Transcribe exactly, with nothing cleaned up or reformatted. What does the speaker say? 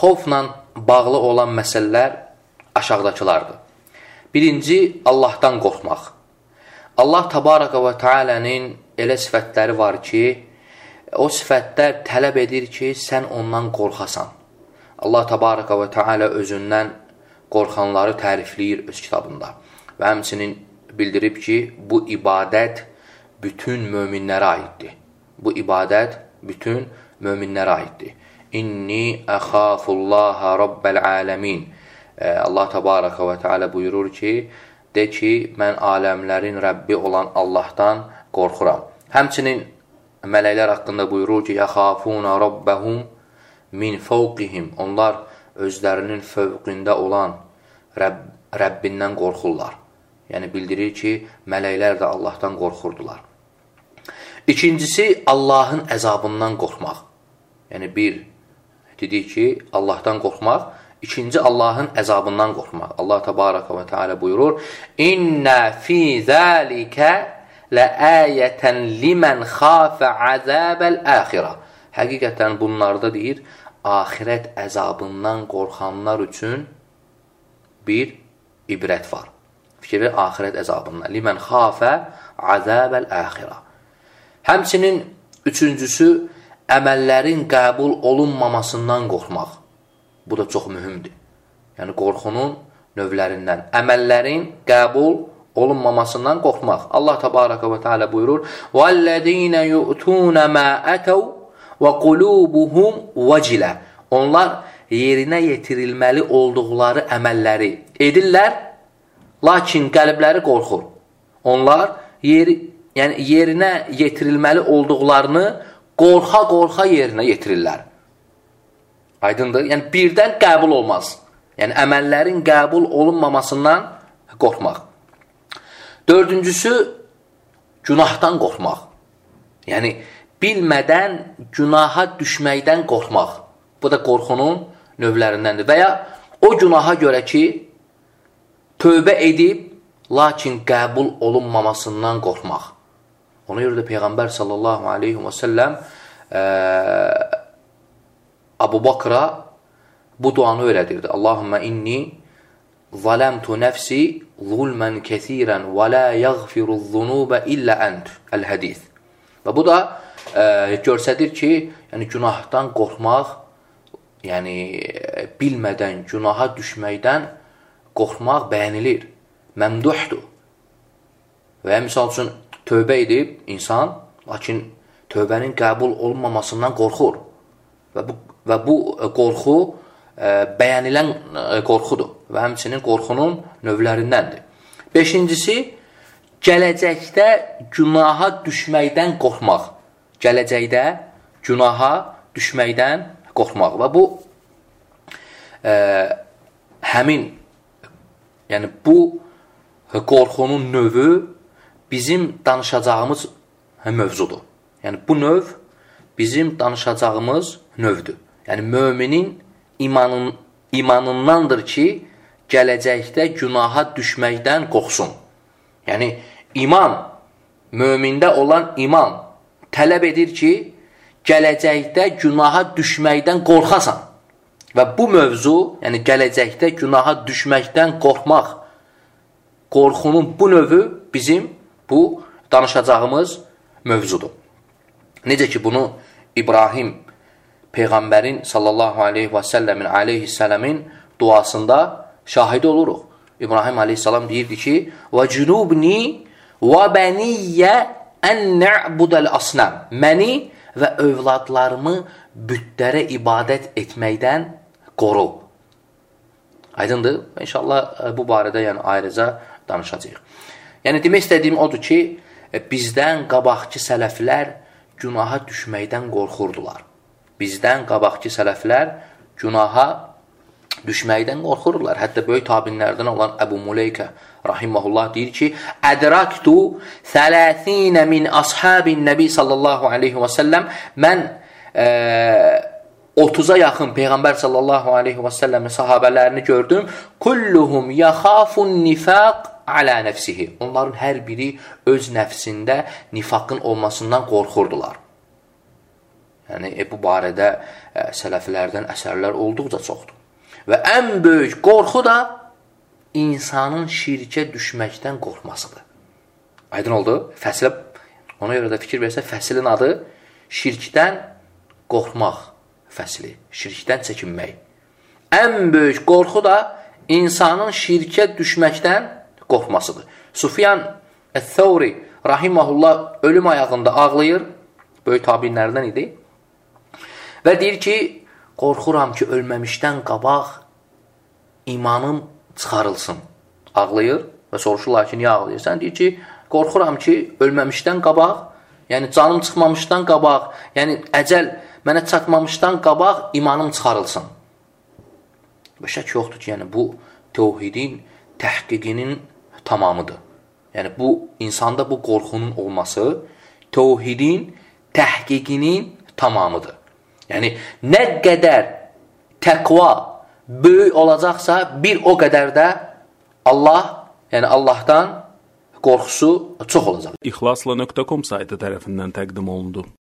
xovla bağlı olan məsələlər aşağıdakılardır. Birinci, Allahdan qorxmaq. Allah Təbaraka və Teala'nın elə sifətləri var ki, o sifətlər tələb edir ki, sən ondan qorxasan. Allah Təbaraka və Teala özündən qorxanları tərifləyir öz kitabında. Və həmçinin bildirib ki, bu ibadət bütün möminlərə aiddir. Bu ibadət bütün möminlərə aiddir. İnni əxafullaha rabbəl aləmin. Allah Təbaraka və Teala buyurur ki, de ki, mən aləmlərin Rəbbi olan Allahdan qorxuram. Həmçinin mələklər haqqında buyurur ki, yəxafuna rabbəhum min fawqihim. Onlar özlərinin fövqündə olan Rəbb, Rəbbindən qorxurlar. Yəni bildirir ki, mələklər də Allahdan qorxurdular. İkincisi, Allahın əzabından qorxmaq. Yəni bir, dedik ki, Allahdan qorxmaq. İkinci, Allahın əzabından qorxmaq. Allah Təbaraka və Teala buyurur, İnnə fi zəlikə ləəyətən limən xafə əzəbəl əxirə. Həqiqətən bunlarda deyir, axirət əzabından qorxanlar üçün bir ibrət var. Fikir ver, axirət əzabından. Limən xafə əzəbəl əxirə. Həmçinin üçüncüsü, əməllərin qəbul olunmamasından qorxmaq. Bu da çox mühümdür. Yəni, qorxunun növlərindən. Əməllərin qəbul olunmamasından qorxmaq. Allah Təbaraka və Teala buyurur, وَالَّذ۪ينَ يُؤْتُونَ مَا أَتَوْا وَقُلُوبُهُمْ وَجِلَ. Onlar yerinə yetirilməli olduqları əməlləri edirlər, lakin qəlbləri qorxur. Onlar yeri, yəni yerinə yetirilməli olduqlarını qorxa-qorxa yerinə yetirirlər. Aydındır? Yəni, birdən qəbul olmaz. Yəni, əməllərin qəbul olunmamasından qorxmaq. Dördüncüsü, günahdan qorxmaq. Yəni, bilmədən günaha düşməkdən qorxmaq. Bu da qorxunun növlərindəndir. Və ya o günaha görə ki, tövbə edib, lakin qəbul olunmamasından qorxmaq. Ona görə də Peyğəmbər sallallahu aleyhi və səlləm ə, Abu Bakra bu duanı öyrədirdi. Allahümmə inni zaləmtu nəfsi zulmən kəsirən və lə yəğfiru zunubə illə ənd. Əl-hədis. Və bu da e, görsədir ki, yəni günahdan qorxmaq, yəni bilmədən günaha düşməkdən qorxmaq bəyənilir, məmduhdur. Və misal üçün tövbə edib insan, lakin tövbənin qəbul olunmamasından qorxur. Və bu, və bu qorxu e, bəyənilən e, qorxudur və həmçinin qorxunun növlərindəndir. Beşincisi, gələcəkdə günaha düşməkdən qorxmaq. Gələcəkdə günaha düşməkdən qorxmaq. Və bu e, həmin, yəni bu qorxunun növü bizim danışacağımız mövzudur. Yəni bu növ bizim danışacağımız növdür. Yəni, müminin imanın, imanındandır ki, gələcəkdə günaha düşməkdən qorxsun. Yəni, iman, mümində olan iman tələb edir ki, gələcəkdə günaha düşməkdən qorxasan. Və bu mövzu, yəni gələcəkdə günaha düşməkdən qorxmaq, qorxunun bu növü bizim bu danışacağımız mövzudur. Necə ki, bunu İbrahim Peyğəmbərin sallallahu aleyhi və səlləmin aleyhissələmin duasında şahid oluruq. İbrahim aleyhissalam deyirdi ki, وَجُنُوبْنِي وَبَنِيَّ أَنْ نَعْبُدَ الْأَصْنَمِ. Məni və övladlarımı bütlərə ibadət etməkdən qoru. Aydındır? İnşallah bu barədə yəni, ayrıca danışacağıq. Yəni, demək istədiyim odur ki, bizdən qabaqki sələflər günaha düşməkdən qorxurdular. Bizdən qabaqki sələflər günaha düşməkdən qorxurdular. Hətta böyük tabinlərdən olan Əbu Muleykə rahiməhullah deyir ki, Ədraktu thələsinə min ashabin nəbi sallallahu aleyhi və səlləm. Mən e, otuza yaxın Peyğəmbər sallallahu aleyhi və səlləmin sahabələrini gördüm. Kulluhum yaxafun nifaq alə nəfsihi. Onların hər biri öz nəfsində nifaqın olmasından qorxurdular. Yəni, e, bu barədə e, sələflərdən əsərlər olduqca çoxdur. Və ən böyük qorxu da insanın şirkə düşməkdən qorxmasıdır. Aydın oldu? Fəsilə, ona görə də fikir versə, fəsilin adı şirkdən qorxmaq fəsili, şirkdən çəkinmək. Ən böyük qorxu da insanın şirkə düşməkdən qorxmasıdır. Sufyan Əth-Thawri rahiməhullah ölüm ayağında ağlayır, böyük tabinlərdən idi və deyir ki, qorxuram ki, ölməmişdən qabaq imanım çıxarılsın. Ağlayır və soruşurlar ki, niyə ağlayırsan? Deyir ki, qorxuram ki, ölməmişdən qabaq, yəni canım çıxmamışdan qabaq, yəni əcəl mənə çatmamışdan qabaq imanım çıxarılsın. Və şək yoxdur ki, yəni bu təvhidin təhqiqinin tamamıdır. Yəni bu insanda bu qorxunun olması təvhidin təhqiqinin tamamıdır. Yəni nə qədər təqva böyük olacaqsa, bir o qədər də Allah, yəni Allahdan qorxusu çox olacaq. İxlasla nöqtə com saytı tərəfindən təqdim olundu.